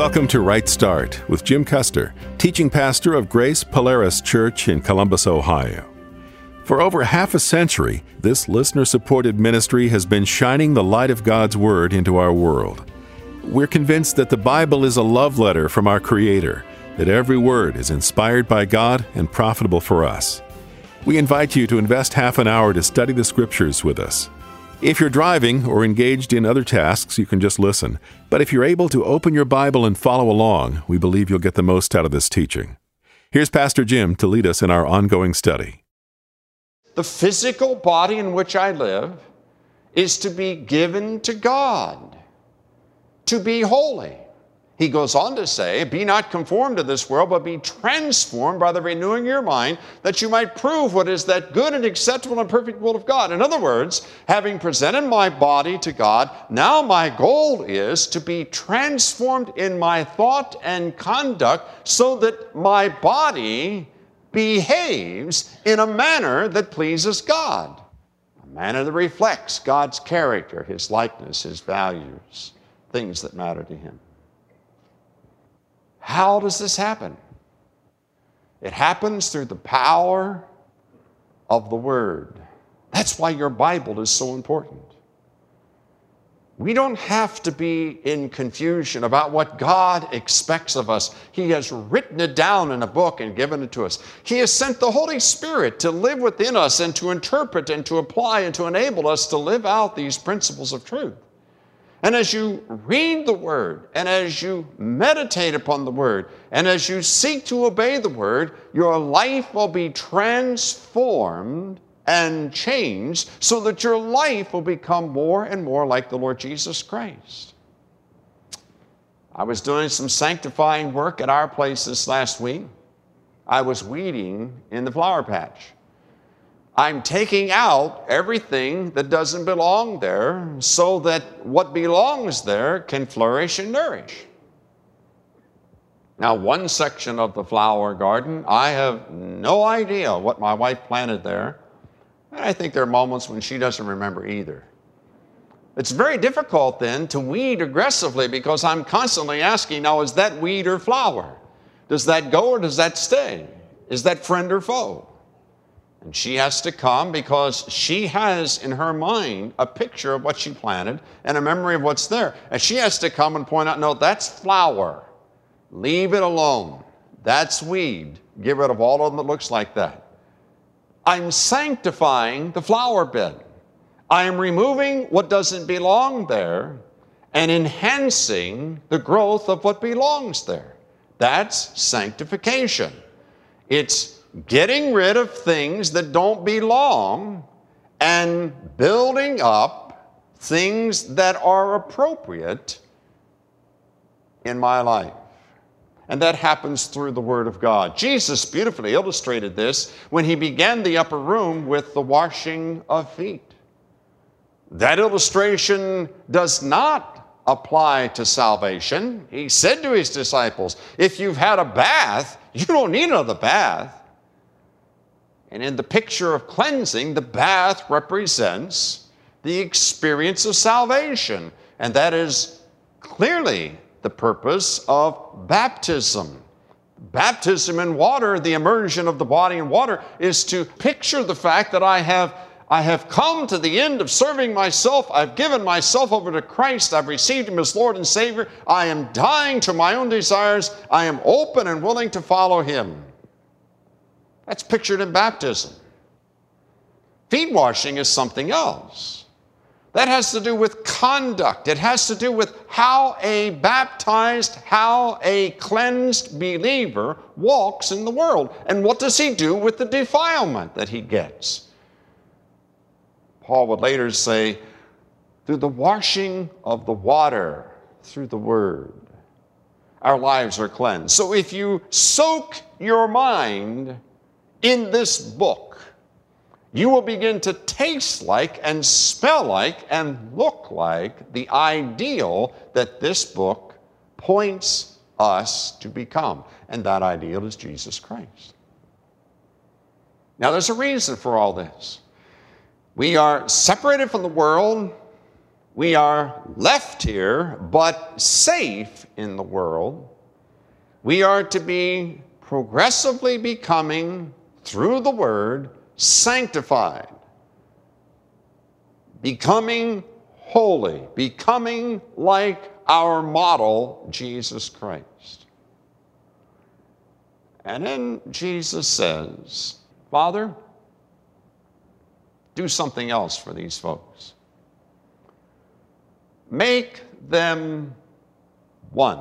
Welcome to Right Start with Jim Custer, teaching pastor of Grace Polaris Church in Columbus, Ohio. For over half a century, this listener-supported ministry has been shining the light of God's Word into our world. We're convinced that the Bible is a love letter from our Creator, that every word is inspired by God and profitable for us. We invite you to invest half an hour to study the Scriptures with us. If you're driving or engaged in other tasks, you can just listen. But if you're able to open your Bible and follow along, we believe you'll get the most out of this teaching. Here's Pastor Jim to lead us in our ongoing study. The physical body in which I live is to be given to God, to be holy. He goes on to say, be not conformed to this world, but be transformed by the renewing of your mind, that you might prove what is that good and acceptable and perfect will of God. In other words, having presented my body to God, now my goal is to be transformed in my thought and conduct so that my body behaves in a manner that pleases God, a manner that reflects God's character, His likeness, His values, things that matter to Him. How does this happen? It happens through the power of the Word. That's why your Bible is so important. We don't have to be in confusion about what God expects of us. He has written it down in a book and given it to us. He has sent the Holy Spirit to live within us and to interpret and to apply and to enable us to live out these principles of truth. And as you read the Word, and as you meditate upon the Word, and as you seek to obey the Word, your life will be transformed and changed so that your life will become more and more like the Lord Jesus Christ. I was doing some sanctifying work at our place this last week. I was weeding in the flower patch. I'm taking out everything that doesn't belong there so that what belongs there can flourish and nourish. Now, one section of the flower garden, I have no idea what my wife planted there. And I think there are moments when she doesn't remember either. It's very difficult then to weed aggressively because I'm constantly asking, now, is that weed or flower? Does that go or does that stay? Is that friend or foe? And she has to come because she has in her mind a picture of what she planted and a memory of what's there. And she has to come and point out, no, that's flower. Leave it alone. That's weed. Get rid of all of them that looks like that. I'm sanctifying the flower bed. I am removing what doesn't belong there and enhancing the growth of what belongs there. That's sanctification. It's getting rid of things that don't belong and building up things that are appropriate in my life. And that happens through the Word of God. Jesus beautifully illustrated this when He began the upper room with the washing of feet. That illustration does not apply to salvation. He said to His disciples, if you've had a bath, you don't need another bath. And in the picture of cleansing, the bath represents the experience of salvation. And that is clearly the purpose of baptism. Baptism in water, the immersion of the body in water, is to picture the fact that I have come to the end of serving myself. I've given myself over to Christ. I've received Him as Lord and Savior. I am dying to my own desires. I am open and willing to follow Him. That's pictured in baptism. Feet washing is something else. That has to do with conduct. It has to do with how a baptized, how a cleansed believer walks in the world. And what does he do with the defilement that he gets? Paul would later say, through the washing of the water, through the Word, our lives are cleansed. So if you soak your mind in this book, you will begin to taste like and smell like and look like the ideal that this book points us to become. And that ideal is Jesus Christ. Now, there's a reason for all this. We are separated from the world. We are left here, but safe in the world. We are to be progressively becoming, through the Word, sanctified, becoming holy, becoming like our model, Jesus Christ. And then Jesus says, Father, do something else for these folks. Make them one.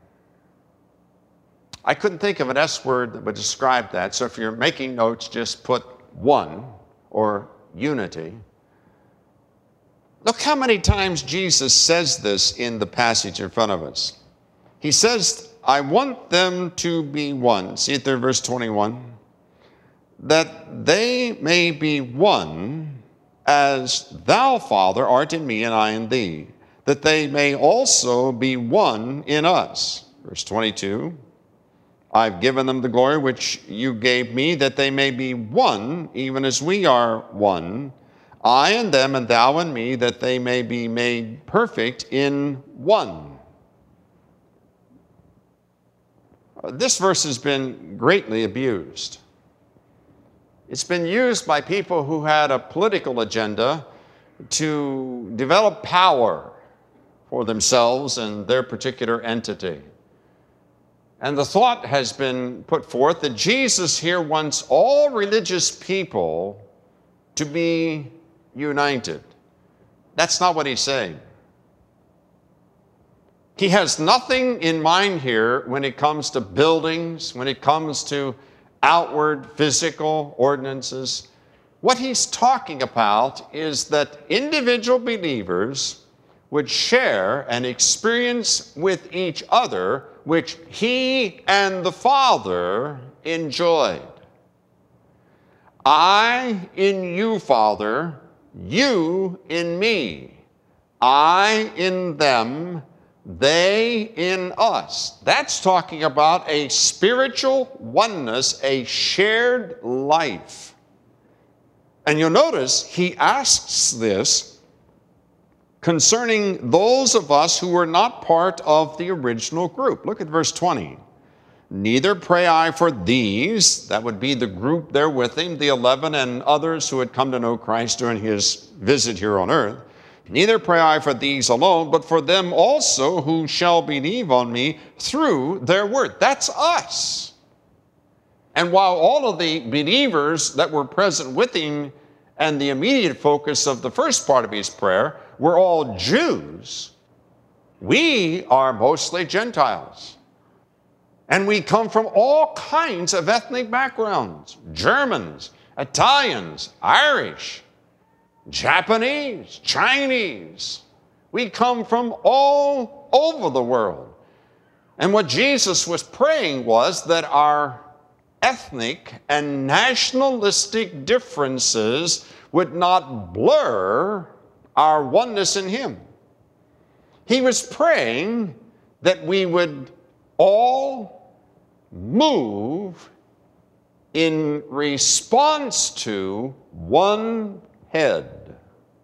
I couldn't think of an S word that would describe that, so if you're making notes, just put one or unity. Look how many times Jesus says this in the passage in front of us. He says, I want them to be one. See it there, verse 21. That they may be one, as thou, Father, art in me and I in thee, that they may also be one in us. Verse 22. I've given them the glory which you gave me, that they may be one, even as we are one, I and them, and thou and me, that they may be made perfect in one. This verse has been greatly abused. It's been used by people who had a political agenda to develop power for themselves and their particular entity. And the thought has been put forth that Jesus here wants all religious people to be united. That's not what he's saying. He has nothing in mind here when it comes to buildings, when it comes to outward physical ordinances. What he's talking about is that individual believers would share an experience with each other which he and the Father enjoyed. I in you, Father, you in me, I in them, they in us. That's talking about a spiritual oneness, a shared life. And you'll notice he asks this concerning those of us who were not part of the original group. Look at verse 20. Neither pray I for these, that would be the group there with him, the 11 and others who had come to know Christ during his visit here on earth. Neither pray I for these alone, but for them also who shall believe on me through their word. That's us. And while all of the believers that were present with him and the immediate focus of the first part of his prayer were all Jews, we are mostly Gentiles. And we come from all kinds of ethnic backgrounds: Germans, Italians, Irish, Japanese, Chinese. We come from all over the world. And what Jesus was praying was that our ethnic and nationalistic differences would not blur our oneness in him. He was praying that we would all move in response to one head.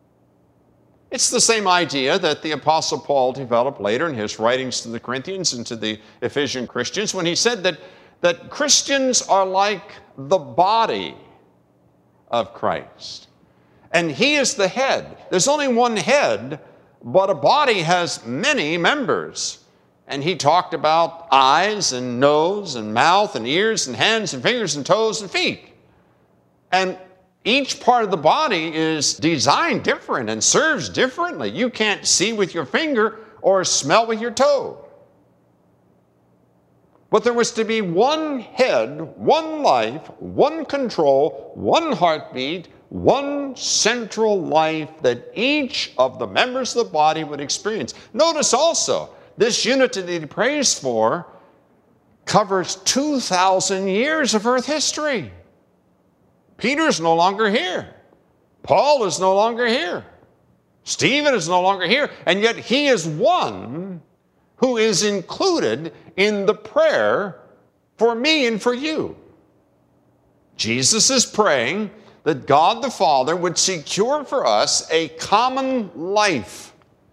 It's the same idea that the Apostle Paul developed later in his writings to the Corinthians and to the Ephesian Christians when he said that Christians are like the body of Christ. And he is the head. There's only one head, but a body has many members. And he talked about eyes and nose and mouth and ears and hands and fingers and toes and feet. And each part of the body is designed different and serves differently. You can't see with your finger or smell with your toe. But there was to be one head, one life, one control, one heartbeat, one central life that each of the members of the body would experience. Notice also, this unity that he prays for covers 2,000 years of earth history. Peter's no longer here. Paul is no longer here. Stephen is no longer here. And yet he is one who is included in the prayer for me and for you. Jesus is praying that God the Father would secure for us a common life,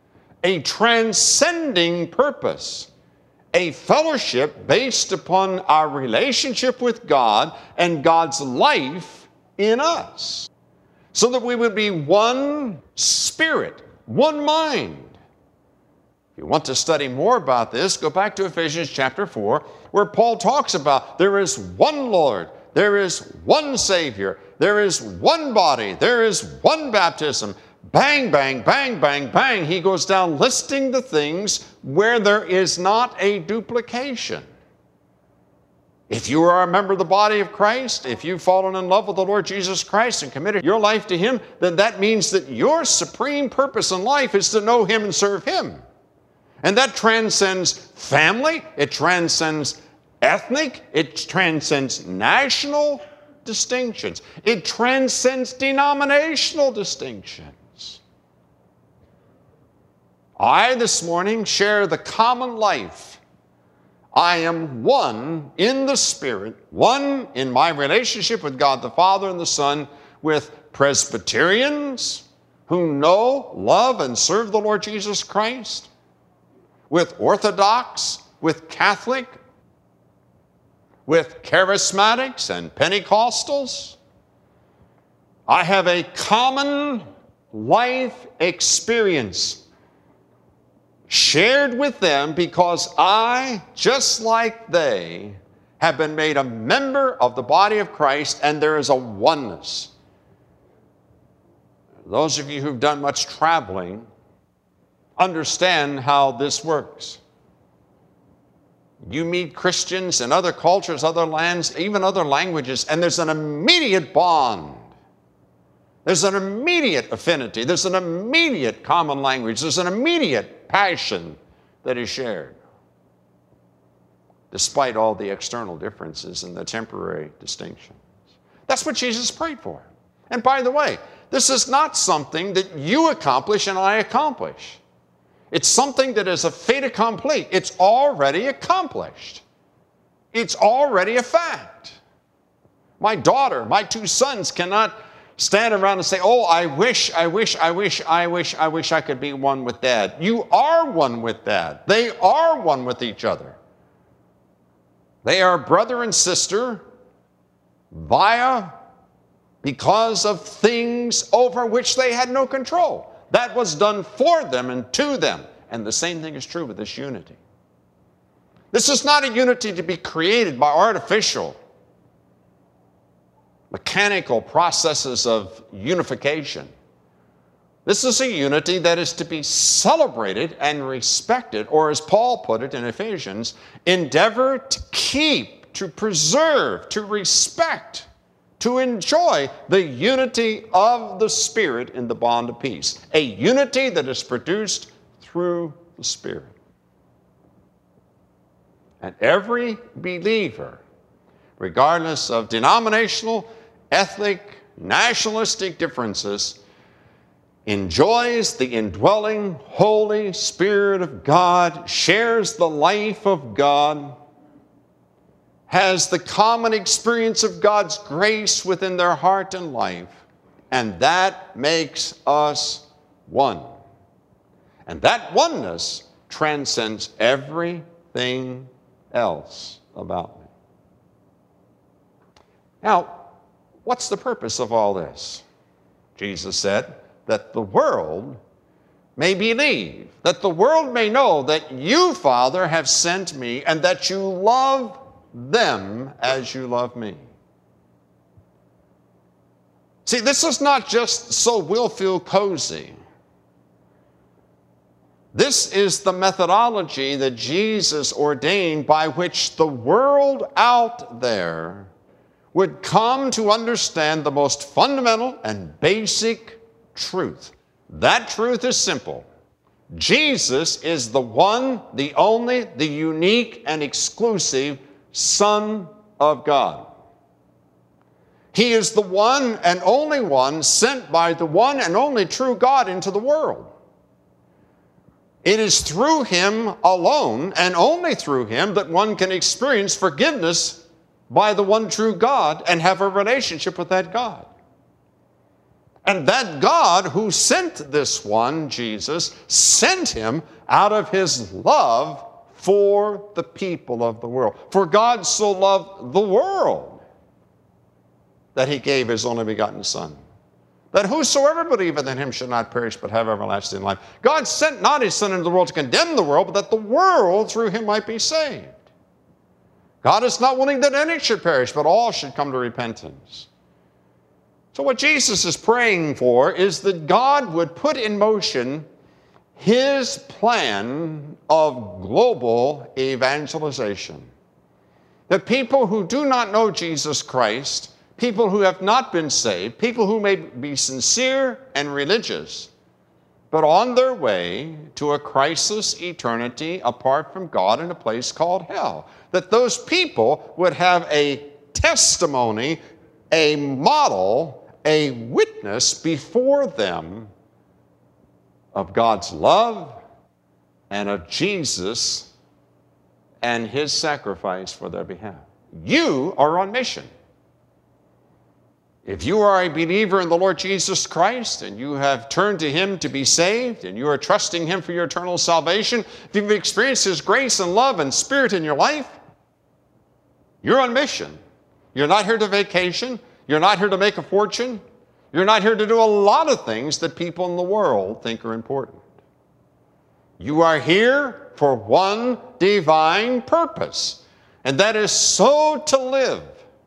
a transcending purpose, a fellowship based upon our relationship with God and God's life in us, so that we would be one spirit, one mind. If you want to study more about this, go back to Ephesians chapter 4, where Paul talks about there is one Lord, there is one Savior, there is one body, there is one baptism. Bang, bang, bang, bang, bang. He goes down listing the things where there is not a duplication. If you are a member of the body of Christ, if you've fallen in love with the Lord Jesus Christ and committed your life to Him, then that means that your supreme purpose in life is to know Him and serve Him. And that transcends family, it transcends ethnic, it transcends national distinctions, it transcends denominational distinctions. I, this morning, share the common life. I am one in the Spirit, one in my relationship with God the Father and the Son, with Presbyterians who know, love, and serve the Lord Jesus Christ, with Orthodox, with Catholic, with Charismatics and Pentecostals. I have a common life experience shared with them because I, just like they, have been made a member of the body of Christ, and there is a oneness. Those of you who've done much traveling understand how this works. You meet Christians in other cultures, other lands, even other languages, and there's an immediate bond. There's an immediate affinity. There's an immediate common language. There's an immediate passion that is shared, despite all the external differences and the temporary distinctions. That's what Jesus prayed for. And by the way, this is not something that you accomplish and I accomplish. It's something that is a fait accompli. It's already accomplished. It's already a fact. My daughter, my two sons cannot stand around and say, oh, I wish I could be one with Dad. You are one with Dad. They are one with each other. They are brother and sister because of things over which they had no control. That was done for them and to them. And the same thing is true with this unity. This is not a unity to be created by artificial, mechanical processes of unification. This is a unity that is to be celebrated and respected, or as Paul put it in Ephesians, endeavor to keep, to preserve, to respect, to enjoy the unity of the Spirit in the bond of peace. A unity that is produced through the Spirit. And every believer, regardless of denominational, ethnic, nationalistic differences, enjoys the indwelling Holy Spirit of God, shares the life of God, has the common experience of God's grace within their heart and life, and that makes us one. And that oneness transcends everything else about me. Now, what's the purpose of all this? Jesus said that the world may believe, that the world may know that you, Father, have sent me, and that you love them as you love me. See, this is not just so we'll feel cozy. This is the methodology that Jesus ordained by which the world out there would come to understand the most fundamental and basic truth. That truth is simple. Jesus is the one, the only, the unique and exclusive Son of God. He is the one and only one sent by the one and only true God into the world. It is through Him alone and only through Him that one can experience forgiveness by the one true God and have a relationship with that God. And that God who sent this one, Jesus, sent him out of his love for the people of the world. For God so loved the world that he gave his only begotten Son, that whosoever believeth in him should not perish but have everlasting life. God sent not his Son into the world to condemn the world, but that the world through him might be saved. God is not willing that any should perish, but all should come to repentance. So what Jesus is praying for is that God would put in motion his plan of global evangelization. That people who do not know Jesus Christ, people who have not been saved, people who may be sincere and religious, but on their way to a Christless eternity apart from God in a place called hell, that those people would have a testimony, a model, a witness before them of God's love and of Jesus and his sacrifice for their behalf. You are on mission. If you are a believer in the Lord Jesus Christ and you have turned to him to be saved and you are trusting him for your eternal salvation, if you've experienced his grace and love and spirit in your life, you're on mission. You're not here to vacation. You're not here to make a fortune. You're not here to do a lot of things that people in the world think are important. You are here for one divine purpose, and that is so to live,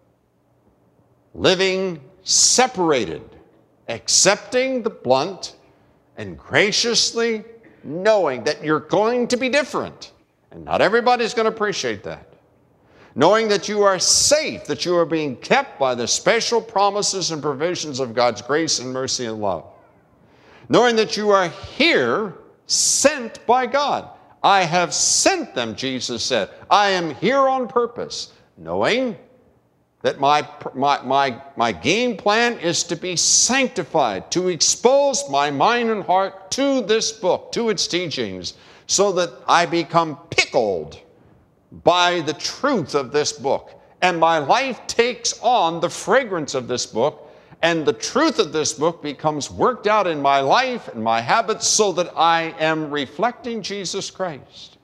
living separated, accepting the blunt, and graciously knowing that you're going to be different, and not everybody's going to appreciate that. Knowing that you are safe, that you are being kept by the special promises and provisions of God's grace and mercy and love. Knowing that you are here, sent by God. I have sent them, Jesus said. I am here on purpose. Knowing that my game plan is to be sanctified, to expose my mind and heart to this book, to its teachings, so that I become pickled by the truth of this book. And my life takes on the fragrance of this book, and the truth of this book becomes worked out in my life and my habits so that I am reflecting Jesus Christ.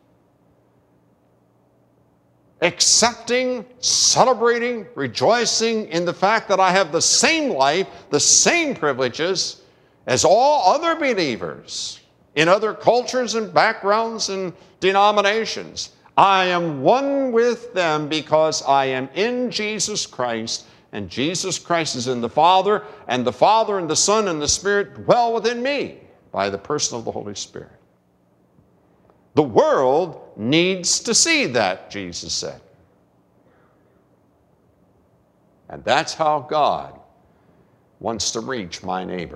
Accepting, celebrating, rejoicing in the fact that I have the same life, the same privileges as all other believers in other cultures and backgrounds and denominations. I am one with them because I am in Jesus Christ, and Jesus Christ is in the Father, and the Father and the Son and the Spirit dwell within me by the person of the Holy Spirit. The world needs to see that, Jesus said. And that's how God wants to reach my neighbor.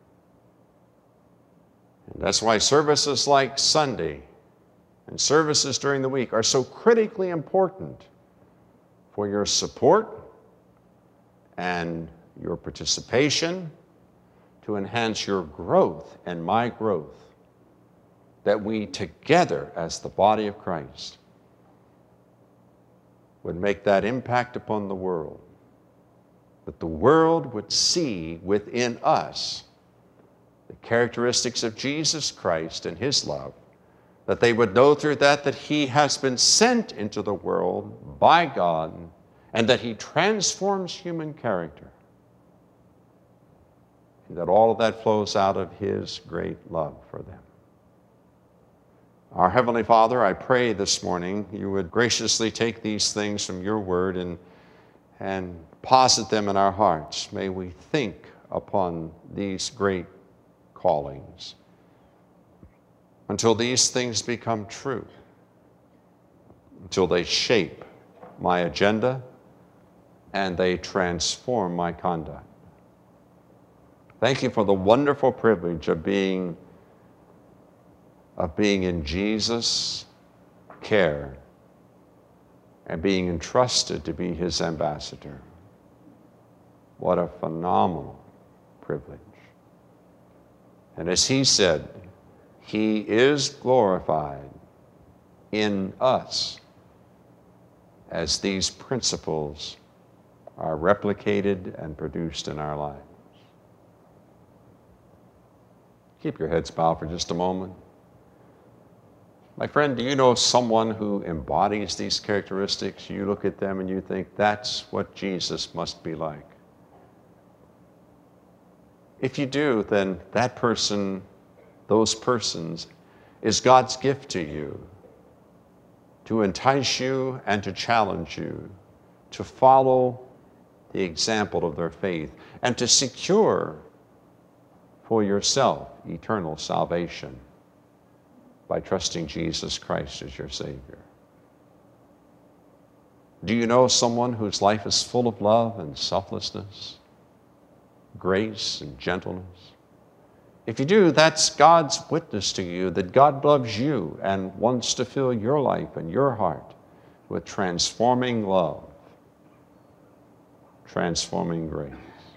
And that's why services like Sunday and services during the week are so critically important for your support and your participation to enhance your growth and my growth, that we together as the body of Christ would make that impact upon the world, that the world would see within us the characteristics of Jesus Christ and his love, that they would know through that he has been sent into the world by God and that he transforms human character, and that all of that flows out of his great love for them. Our Heavenly Father, I pray this morning you would graciously take these things from your word and deposit them in our hearts. May we think upon these great callings until these things become true, until they shape my agenda and they transform my conduct. Thank you for the wonderful privilege of being in Jesus' care and being entrusted to be his ambassador. What a phenomenal privilege. And as he said, he is glorified in us as these principles are replicated and produced in our lives. Keep your heads bowed for just a moment. My friend, do you know someone who embodies these characteristics? You look at them and you think, that's what Jesus must be like. If you do, then that person, those persons, is God's gift to you, to entice you and to challenge you, to follow the example of their faith, and to secure for yourself eternal salvation by trusting Jesus Christ as your Savior. Do you know someone whose life is full of love and selflessness, grace and gentleness? If you do, that's God's witness to you that God loves you and wants to fill your life and your heart with transforming love, transforming grace.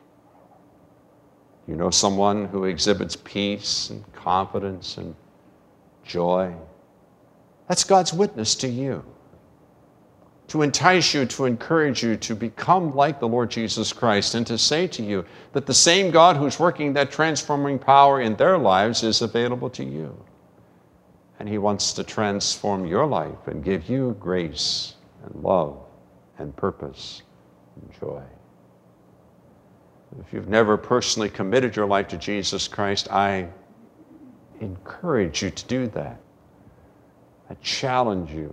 You know someone who exhibits peace and confidence and joy? That's God's witness to you, to entice you, to encourage you to become like the Lord Jesus Christ, and to say to you that the same God who's working that transforming power in their lives is available to you. And He wants to transform your life and give you grace and love and purpose and joy. If you've never personally committed your life to Jesus Christ, I encourage you to do that. I challenge you.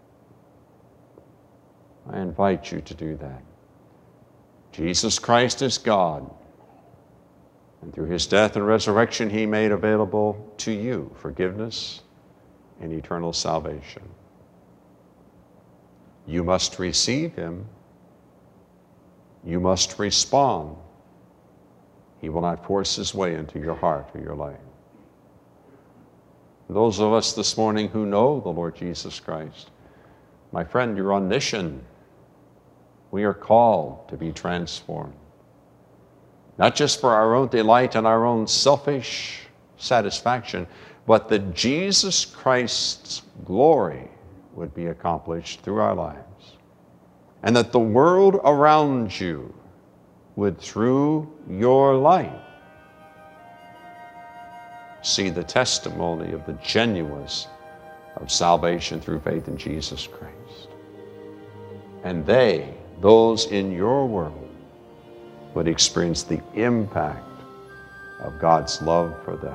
I invite you to do that. Jesus Christ is God, and through His death and resurrection, He made available to you forgiveness and eternal salvation. You must receive Him. You must respond. He will not force His way into your heart or your life. Those of us this morning who know the Lord Jesus Christ, my friend, you're on mission. We are called to be transformed, not just for our own delight and our own selfish satisfaction, but that Jesus Christ's glory would be accomplished through our lives, and that the world around you would, through your life, see the testimony of the genuineness of salvation through faith in Jesus Christ. And those in your world, would experience the impact of God's love for them.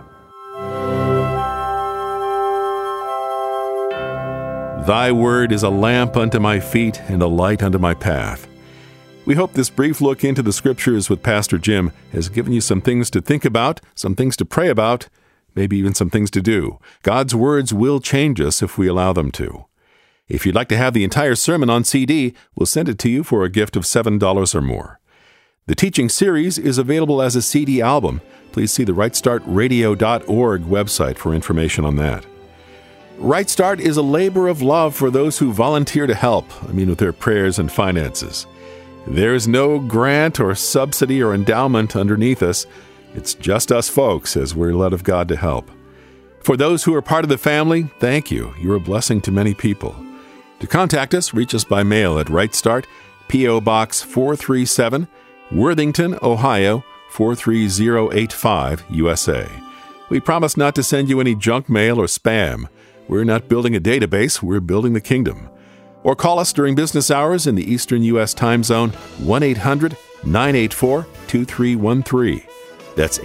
Thy word is a lamp unto my feet and a light unto my path. We hope this brief look into the Scriptures with Pastor Jim has given you some things to think about, some things to pray about, maybe even some things to do. God's words will change us if we allow them to. If you'd like to have the entire sermon on CD, we'll send it to you for a gift of $7 or more. The teaching series is available as a CD album. Please see the rightstartradio.org website for information on that. Right Start is a labor of love for those who volunteer to help, with their prayers and finances. There is no grant or subsidy or endowment underneath us. It's just us folks as we're led of God to help. For those who are part of the family, thank you. You're a blessing to many people. To contact us, reach us by mail at Right Start, P.O. Box 437, Worthington, Ohio, 43085, USA. We promise not to send you any junk mail or spam. We're not building a database, we're building the kingdom. Or call us during business hours in the Eastern U.S. time zone, 1-800-984-2313. That's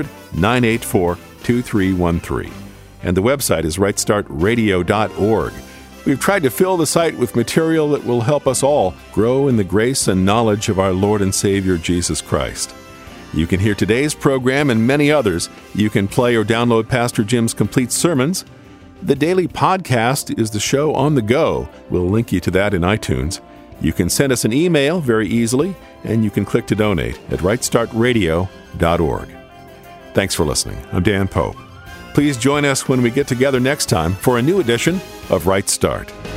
800-984-2313. And the website is rightstartradio.org. We've tried to fill the site with material that will help us all grow in the grace and knowledge of our Lord and Savior Jesus Christ. You can hear today's program and many others. You can play or download Pastor Jim's complete sermons. The daily podcast is the show on the go. We'll link you to that in iTunes. You can send us an email very easily, and you can click to donate at rightstartradio.org. Thanks for listening. I'm Dan Pope. Please join us when we get together next time for a new edition of Right Start.